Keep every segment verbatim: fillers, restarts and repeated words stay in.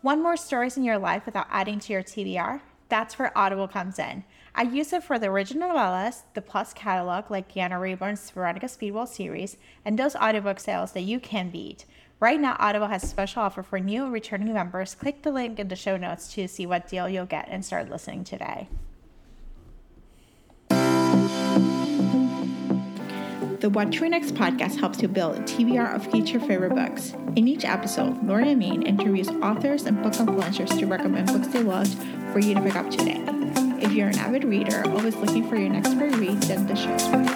Want more stories in your life without adding to your T B R? That's where Audible comes in. I use it for the original novellas, the Plus catalog like Deanna Rayburn's Veronica Speedwell series, and those audiobook sales that you can beat. Right now, Audible has a special offer for new and returning members. Click the link in the show notes to see what deal you'll get and start listening today. The What to Read Next podcast helps you build a T B R of future favorite books. In each episode, Lori and Maine interviews authors and book influencers to recommend books they loved for you to pick up today. If you're an avid reader, always looking for your next great read, then the show's for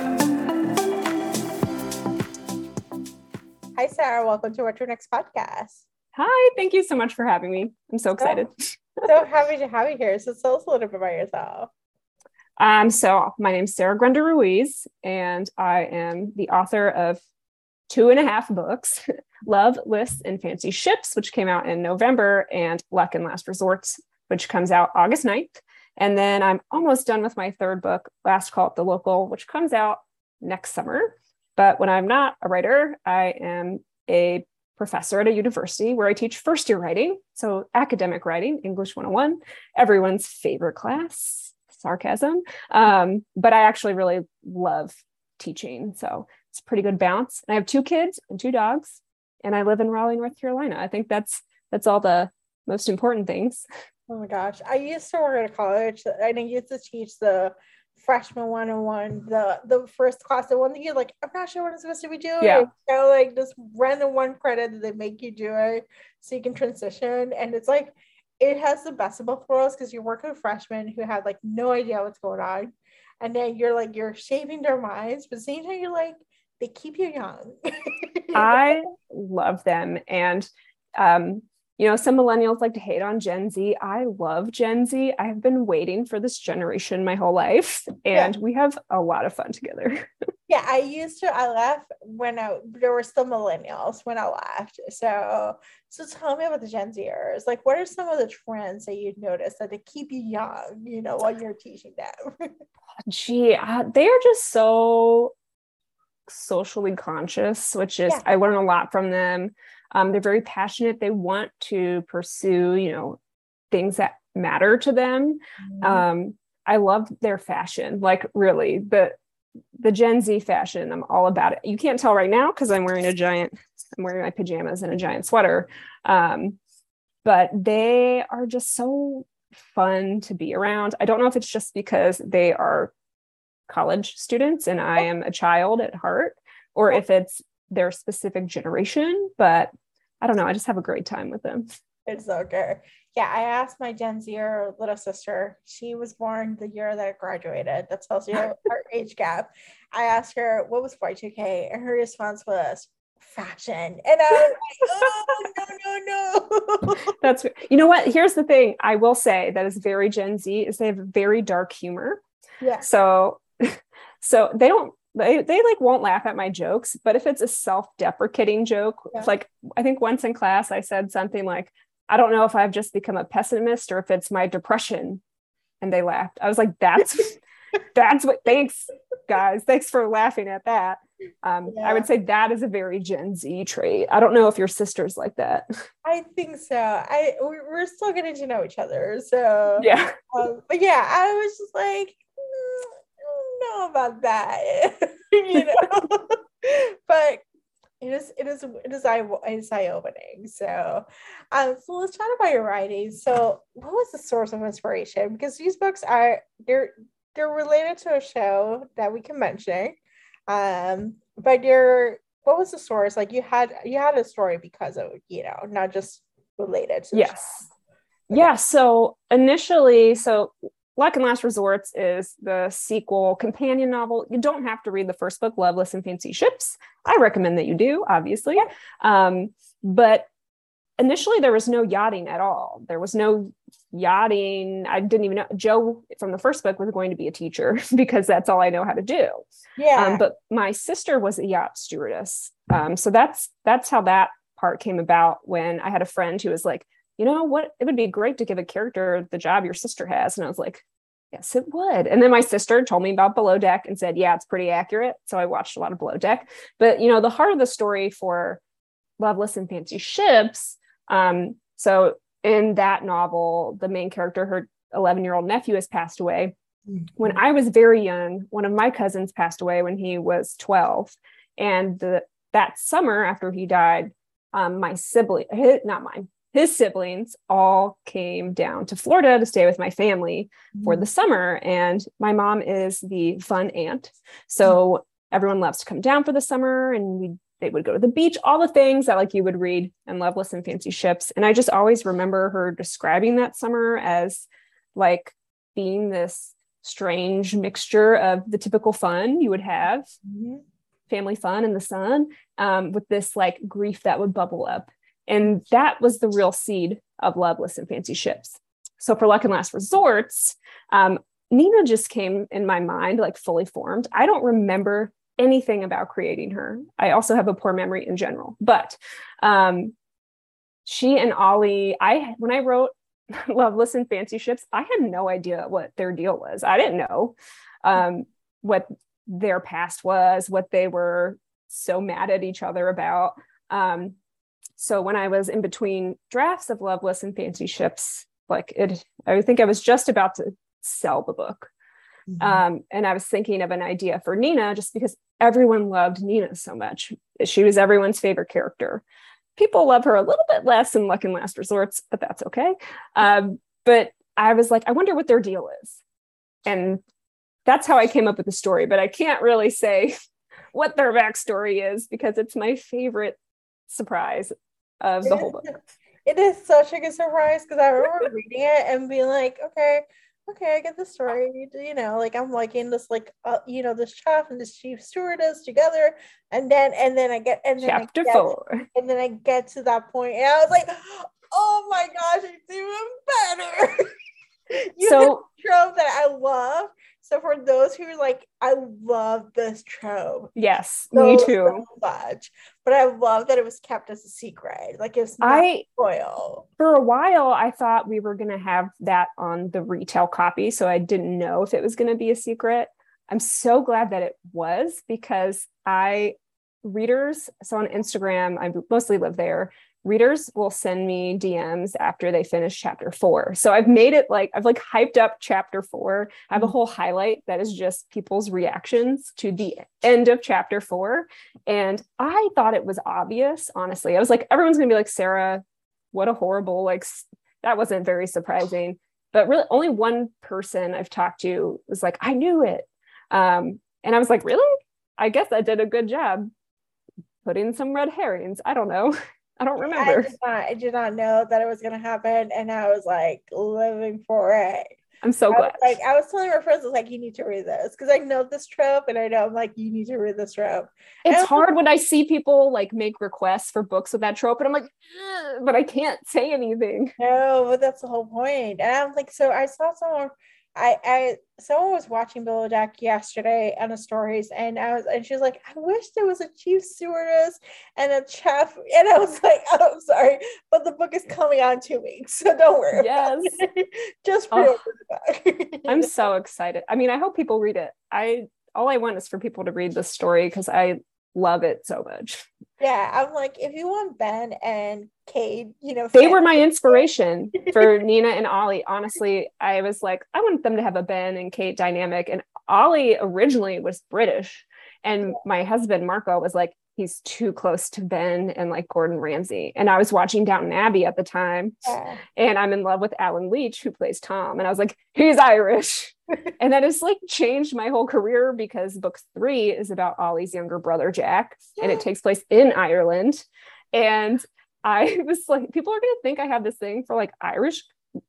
you. Hi, Sarah. Welcome to What to Read Next podcast. Hi. Thank you so much for having me. I'm so excited. So, so happy to have you here. So tell us a little bit about yourself. Um, so my name's Sarah Grenda Ruiz, and I am the author of two and a half books, Love, Lists, and Fancy Ships, which came out in November, and Luck and Last Resorts, which comes out August ninth. And then I'm almost done with my third book, Last Call at the Local, which comes out next summer. But when I'm not a writer, I am a professor at a university where I teach first year writing. So academic writing, English one oh one, everyone's favorite class. Sarcasm. Um, but I actually really love teaching. So it's a pretty good balance. And I have two kids and two dogs, and I live in Raleigh, North Carolina. I think that's, that's all the most important things. Oh my gosh. I used to work at a college. I didn't get to teach the freshman one oh one, the, the first class, the one that you're like, I'm not sure what I'm supposed to be doing. Yeah. You know, like this random one credit that they make you do it so you can transition. And it's like, it has the best of both worlds because you work with freshmen who have like no idea what's going on. And then you're like, you're shaping their minds, but at the same time, you're like, they keep you young. I love them. And, um, you know, some millennials like to hate on Gen Z. I love Gen Z. I've been waiting for this generation my whole life, and yeah. we have a lot of fun together. Yeah, I used to, I left when I, there were still millennials when I left. So, so tell me about the Gen Zers. Like, what are some of the trends that you'd notice that they keep you young, you know, while you're teaching them? Gee, uh, they are just so socially conscious, which is, yeah. I learn a lot from them. Um, they're very passionate. They want to pursue, you know, things that matter to them. Mm-hmm. Um, I love their fashion. Like really, the the Gen Z fashion, I'm all about it. You can't tell right now because I'm wearing a giant, I'm wearing my pajamas and a giant sweater. Um, but they are just so fun to be around. I don't know if it's just because they are college students and I am a child at heart, or if it's their specific generation, but I don't know. I just have a great time with them. It's so good. Yeah, I asked my Gen Zer little sister. She was born the year that I graduated. That tells you our age gap. I asked her, what was Y two K? And her response was fashion. And I was like, oh, no, no, no. That's, you know what? Here's the thing I will say that is very Gen Z is they have very dark humor. Yeah. So, so they don't, They they like won't laugh at my jokes, but if it's a self-deprecating joke, yeah. like I think once in class I said something like, I don't know if I've just become a pessimist or if it's my depression, and they laughed. I was like, that's that's what. Thanks, guys. Thanks for laughing at that. Um, yeah. I would say that is a very Gen Z trait. I don't know if your sister's like that. I think so. I we're still getting to know each other, so yeah. Um, but yeah, I was just like. Know about that, you know, but it is it is it is eye it is eye opening. So, um, so let's talk about your writing. So, what was the source of inspiration? Because these books are they're they're related to a show that we can mention, um, but you're what was the source? Like you had you had a story because of you know not just related to the yes, show. Okay. Yeah. So initially, so. Luck and Last Resorts is the sequel companion novel. You don't have to read the first book, Love, Lists, and Fancy Ships. I recommend that you do, obviously. Yeah. Um, but initially there was no yachting at all. There was no yachting. I didn't even know. Joe from the first book was going to be a teacher because that's all I know how to do. Yeah. Um, but my sister was a yacht stewardess. Um, so that's, that's how that part came about when I had a friend who was like, you know what, it would be great to give a character the job your sister has. And I was like, yes, it would. And then my sister told me about Below Deck and said, yeah, it's pretty accurate. So I watched a lot of Below Deck. But, you know, the heart of the story for Love, Lists, and Fancy Ships, um, so in that novel, the main character, her eleven year old nephew has passed away. Mm-hmm. When I was very young, one of my cousins passed away when he was twelve. And the, that summer after he died, um, my sibling, his, not mine, his siblings all came down to Florida to stay with my family mm-hmm. for the summer. And my mom is the fun aunt. So mm-hmm. everyone loves to come down for the summer, and we they would go to the beach, all the things that like you would read in Loveless and Fancy Ships. And I just always remember her describing that summer as like being this strange mixture of the typical fun you would have, mm-hmm. family fun in the sun, um, with this like grief that would bubble up. And that was the real seed of Loveless and Fancy Ships. So for Luck and Last Resorts, um, Nina just came in my mind, like fully formed. I don't remember anything about creating her. I also have a poor memory in general, but um, she and Ollie, I, when I wrote Loveless and Fancy Ships, I had no idea what their deal was. I didn't know um, what their past was, what they were so mad at each other about. Um, so when I was in between drafts of Loveless and Fancy Ships, like it, I think I was just about to sell the book. Mm-hmm. Um, and I was thinking of an idea for Nina just because everyone loved Nina so much. She was everyone's favorite character. People love her a little bit less in Luck and Last Resorts, but that's okay. Um, but I was like, I wonder what their deal is. And that's how I came up with the story, but I can't really say what their backstory is because it's my favorite surprise of the whole book. It is such a good surprise because I remember reading it and being like, okay, okay, I get the story. You know, like I'm liking this, like, uh, you know, this chef and this chief stewardess together, and then and then I get and then chapter I get, four, and then I get to that point, and I was like, oh my gosh, it's even better. You so know, trope that I love. So for those who are like, I love this trope. Yes, so, me too. So much. But I love that it was kept as a secret. Like it's not I, spoiled. For a while, I thought we were going to have that on the retail copy. So I didn't know if it was going to be a secret. I'm so glad that it was because I, readers, so on Instagram, I mostly live there. Readers will send me D Ms after they finish chapter four. So I've made it like, I've like hyped up chapter four. I have a whole highlight that is just people's reactions to the end of chapter four. And I thought it was obvious, honestly. I was like, everyone's going to be like, Sarah, what a horrible, like, that wasn't very surprising. But really only one person I've talked to was like, I knew it. Um, and I was like, really? I guess I did a good job putting some red herrings. I don't know. I don't remember. I did not, I did not know that it was going to happen. And I was like living for it. I'm so I glad. Was like, I was telling my friends, I was like, you need to read this. Because I know this trope. And I know I'm like, you need to read this trope. It's and hard like, when I see people like make requests for books with that trope. And I'm like, but I can't say anything. No, but that's the whole point. And I'm like, so I saw someone, I, I, someone was watching Below Deck yesterday on the stories, and I was, and she was like, I wish there was a chief stewardess and a chef. And I was like, oh, I'm sorry, but the book is coming out in two weeks, so don't worry. Yes, about it. Just pre-order oh, the book. I'm so excited. I mean, I hope people read it. I all I want is for people to read the story because I love it so much. Yeah, I'm like, if you want Ben and Cade, you know, they were my inspiration for Nina and Ollie. Honestly, I was like, I want them to have a Ben and Cade dynamic. And Ollie originally was British. And my husband, Marco, was like, he's too close to Ben and like Gordon Ramsay. And I was watching Downton Abbey at the time. Yeah. And I'm in love with Alan Leach, who plays Tom. And I was like, he's Irish. And that has like changed my whole career because book three is about Ollie's younger brother, Jack, yeah. and it takes place in Ireland. And I was like, people are going to think I have this thing for like Irish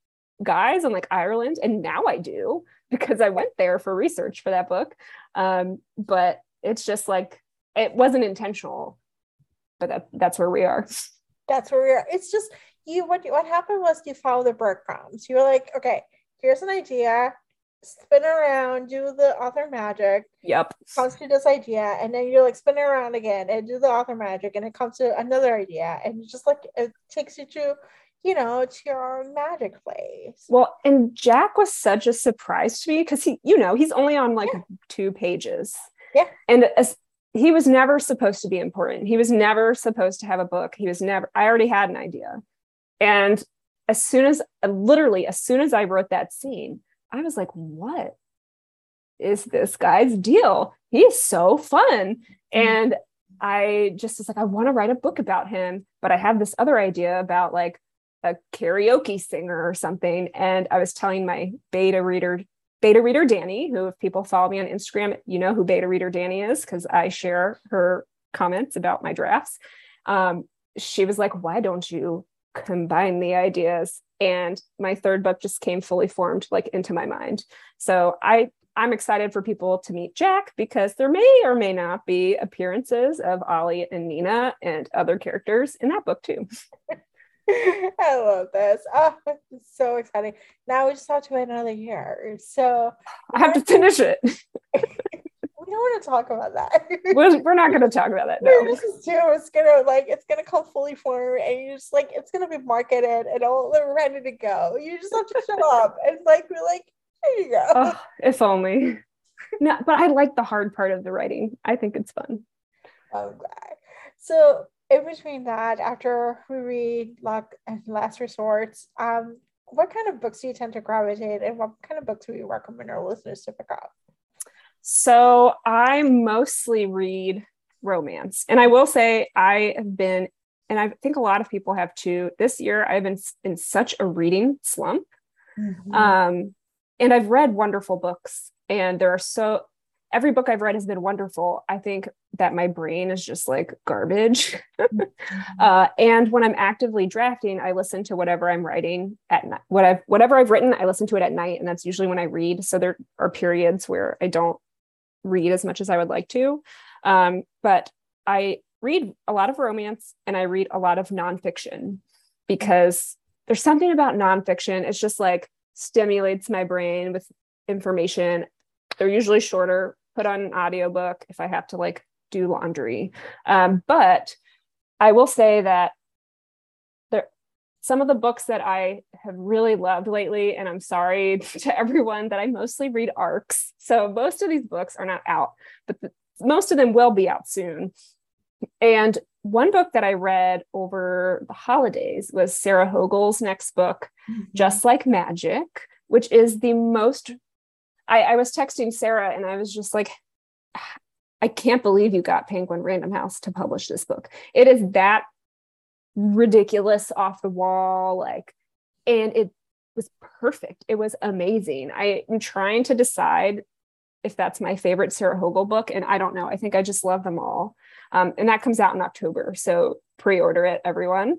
guys and like Ireland. And now I do because I went there for research for that book. Um, but it's just like, it wasn't intentional, but that, that's where we are. That's where we are. It's just you, what, what happened was you follow the breadcrumbs. You were like, okay, here's an idea. Spin around, do the author magic. Yep. Comes to this idea, and then you're like spin around again and do the author magic, and it comes to another idea, and just like it takes you to, you know, to your magic place. Well, and Jack was such a surprise to me because he, you know, he's only on like yeah. two pages. Yeah. And as he was never supposed to be important. He was never supposed to have a book. He was never. I already had an idea, and as soon as, literally, as soon as I wrote that scene, I was like, what is this guy's deal? He is so fun. And I just was like, I want to write a book about him, but I have this other idea about like a karaoke singer or something. And I was telling my beta reader, beta reader Danny, who, if people follow me on Instagram, you know who beta reader Danny is, because I share her comments about my drafts. Um, she was like, why don't you combine the ideas? And my third book just came fully formed, like, into my mind. So I I'm excited for people to meet Jack, because there may or may not be appearances of Ollie and Nina and other characters in that book too. I love this. Oh, it's so exciting. Now we just have to wait another year. So I have to finish it. We don't want to talk about that. we're, we're not going to talk about that. No. This is too. It's gonna like it's gonna come fully formed, and you just like it's gonna be marketed and all ready to go. You just have to show up and like be like, there you go. Oh, if only. No, but I like the hard part of the writing. I think it's fun. I'm glad. So in between that, after we read Luck and Last Resorts, um, what kind of books do you tend to gravitate, and what kind of books do you recommend our listeners to pick up? So I mostly read romance. And I will say I have been, and I think a lot of people have too, this year I've been in such a reading slump. Mm-hmm. Um, and I've read wonderful books, and there are so, every book I've read has been wonderful. I think that my brain is just like garbage. Mm-hmm. uh, and when I'm actively drafting, I listen to whatever I'm writing at night. What I've, whatever I've written, I listen to it at night. And that's usually when I read. So there are periods where I don't read as much as I would like to. Um, but I read a lot of romance, and I read a lot of nonfiction, because there's something about nonfiction. It's just like stimulates my brain with information. They're usually shorter, put on an audiobook if I have to like do laundry. Um, but I will say that there, some of the books that I have really loved lately, and I'm sorry to everyone that I mostly read arcs. So most of these books are not out, but the, most of them will be out soon. And one book that I read over the holidays was Sarah Hogel's next book, mm-hmm. Just Like Magic, which is the most, I, I was texting Sarah and I was just like, I can't believe you got Penguin Random House to publish this book. It is that ridiculous, off the wall, like, and it was perfect. It was amazing. I am trying to decide if that's my favorite Sarah Hogel book, and I don't know. I think I just love them all. Um, and that comes out in October, so pre-order it, everyone.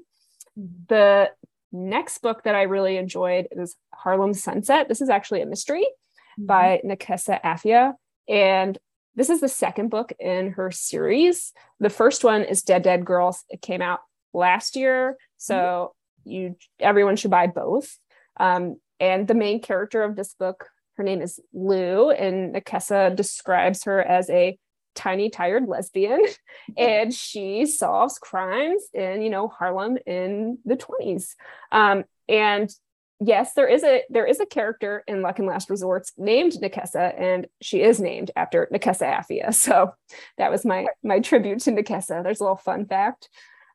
The next book that I really enjoyed is Harlem Sunset. This is actually a mystery mm-hmm. by Nekesa Afia, and this is the second book in her series. The first one is Dead Dead Girls. It came out last year, so mm-hmm. you everyone should buy both. Um, and the main character of this book, her name is Lou, and Nekesa describes her as a tiny, tired lesbian, and she solves crimes in, you know, Harlem in the twenties. Um, and yes, there is a there is a character in Luck and Last Resorts named Nekesa, and she is named after Nekesa Afia. So that was my my tribute to Nekesa. There's a little fun fact.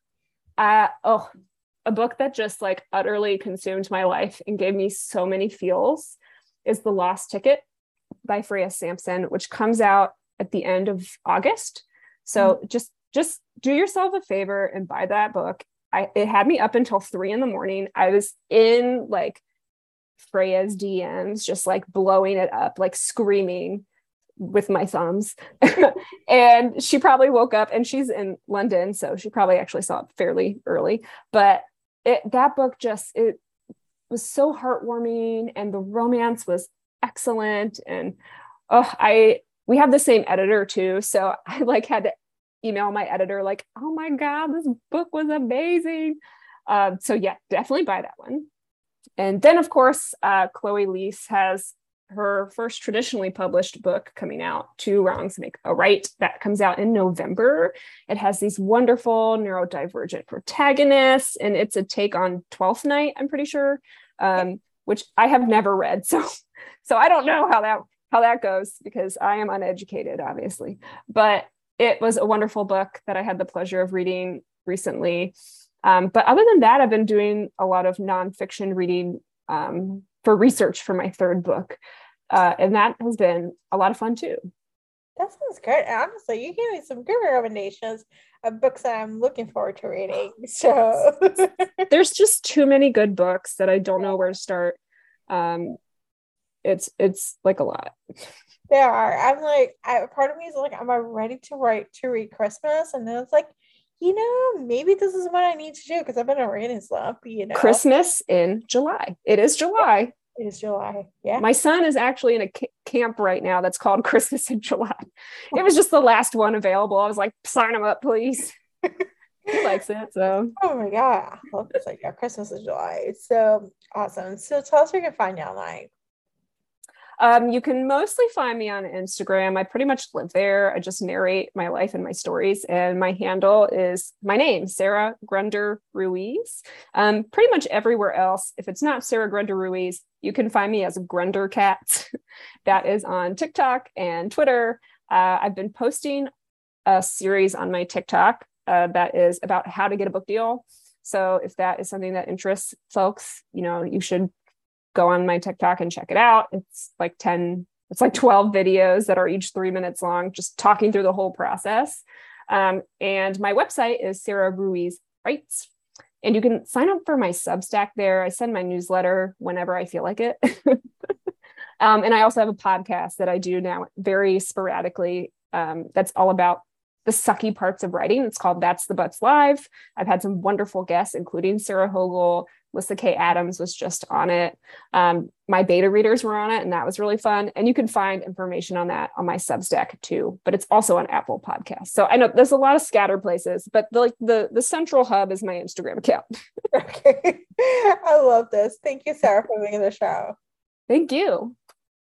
Uh, oh, a book that just like utterly consumed my life and gave me so many feels is The Lost Ticket by Freya Sampson, which comes out at the end of August. So mm-hmm. just just do yourself a favor and buy that book. I it had me up until three in the morning. I was in like Freya's D Ms, just like blowing it up, like screaming with my thumbs. And she probably woke up, and she's in London, so she probably actually saw it fairly early. But it, that book just, it was so heartwarming, and the romance was excellent. And oh, I we have the same editor too, so I like had to email my editor like, oh my god, this book was amazing. Uh, so yeah, definitely buy that one. And then of course, uh, Chloe Leese has her first traditionally published book coming out, Two Wrongs Make a Right, that comes out in November. It has these wonderful neurodivergent protagonists, and it's a take on Twelfth Night, I'm pretty sure, um, which I have never read. So, so I don't know how that how that goes, because I am uneducated, obviously. But it was a wonderful book that I had the pleasure of reading recently. Um, but other than that, I've been doing a lot of nonfiction reading um, for research for my third book. Uh, and that has been a lot of fun too. That sounds good. Honestly, you gave me some good recommendations of books that I'm looking forward to reading. So there's just too many good books that I don't know where to start. Um, it's it's like a lot. There are. I'm like, I, part of me is like, am I ready to write to read Christmas? And then it's like, you know, maybe this is what I need to do because I've been in a reading slump. You know, Christmas in July. It is July. It is July. Yeah. My son is actually in a c- camp right now that's called Christmas in July. It was just the last one available. I was like, sign him up, please. He likes it. So. Oh my God. I love this. Like, yeah, Christmas in July. It's so awesome. So tell us where you can find you online. Um, you can mostly find me on Instagram. I pretty much live there. I just narrate my life and my stories. And my handle is my name, Sarah Grunder Ruiz. Um, pretty much everywhere else, if it's not Sarah Grunder Ruiz, you can find me as a Grunder Cat. That is on TikTok and Twitter. Uh, I've been posting a series on my TikTok uh, that is about how to get a book deal. So if that is something that interests folks, you know, you should go on my TikTok and check it out. It's like ten, it's like twelve videos that are each three minutes long, just talking through the whole process. Um, and my website is Sarah Ruiz Writes. And you can sign up for my Substack there. I send my newsletter whenever I feel like it. um, and I also have a podcast that I do now very sporadically. Um, that's all about the sucky parts of writing. It's called That's the Butts Live. I've had some wonderful guests, including Sarah Hogle. Lissa K. Adams was just on it. Um, my beta readers were on it, and that was really fun. And you can find information on that on my Substack too, but it's also on Apple Podcasts. So I know there's a lot of scattered places, but the, like the, the central hub is my Instagram account. Okay. I love this. Thank you, Sarah, for being on the show. Thank you.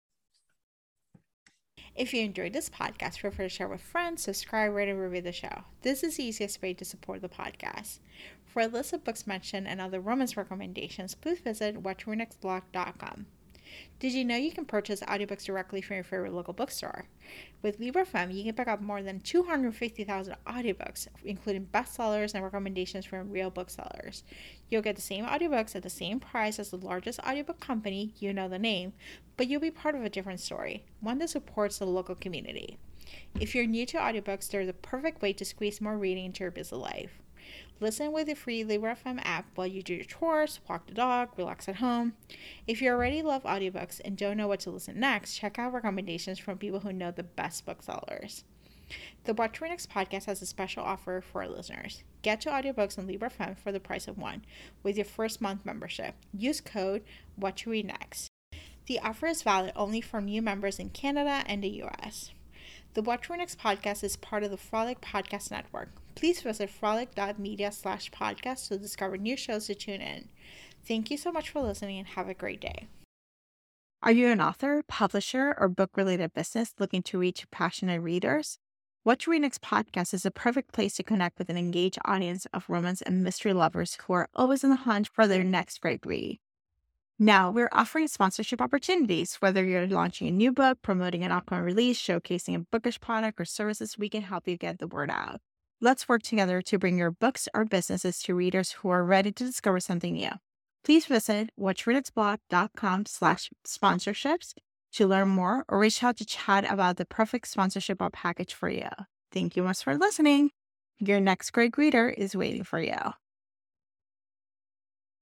If you enjoyed this podcast, feel free to share with friends, subscribe, rate, and review the show. This is the easiest way to support the podcast. For a list of books mentioned and other romance recommendations, please visit watch your next blog dot com. Did you know you can purchase audiobooks directly from your favorite local bookstore? With Libro F M, you can pick up more than two hundred fifty thousand audiobooks, including bestsellers and recommendations from real booksellers. You'll get the same audiobooks at the same price as the largest audiobook company, you know the name, but you'll be part of a different story, one that supports the local community. If you're new to audiobooks, they're the perfect way to squeeze more reading into your busy life. Listen with the free Libro F M app while you do your chores, walk the dog, relax at home. If you already love audiobooks and don't know what to listen next, check out recommendations from people who know the best booksellers. The Watch Your Next podcast has a special offer for our listeners. Get two audiobooks on Libro F M for the price of one with your first month membership. Use code WatchYourNext. The offer is valid only for new members in Canada and the U S. The Watch Your Next podcast is part of the Frolic Podcast Network. Please visit frolic dot media slash podcast to discover new shows to tune in. Thank you so much for listening and have a great day. Are you an author, publisher, or book-related business looking to reach passionate readers? Watch Your Next podcast is a perfect place to connect with an engaged audience of romance and mystery lovers who are always on the hunt for their next great read. Now, we're offering sponsorship opportunities. Whether you're launching a new book, promoting an upcoming release, showcasing a bookish product or services, we can help you get the word out. Let's work together to bring your books or businesses to readers who are ready to discover something new. Please visit watch your next blog dot com slash sponsorships to learn more or reach out to chat about the perfect sponsorship or package for you. Thank you much for listening. Your next great reader is waiting for you.